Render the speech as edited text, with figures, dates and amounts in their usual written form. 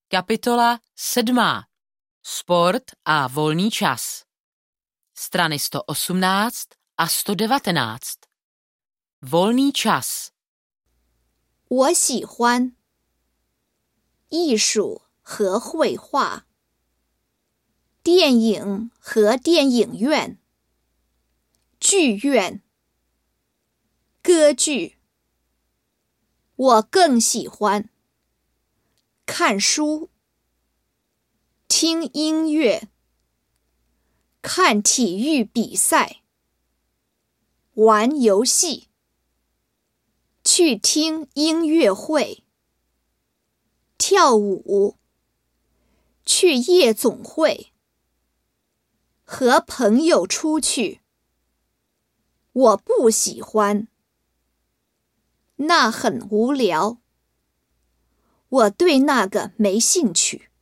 Kapitola 7. Sport a volný čas. Strany 118 a 119. Volný čas. 我喜欢艺术和绘画，电影和电影院，剧院，歌剧。我更喜欢看书，听音乐，看体育比赛，玩游戏，去听音乐会，跳舞，去夜总会，和朋友出去。我不喜欢，那很无聊，我对那个没兴趣。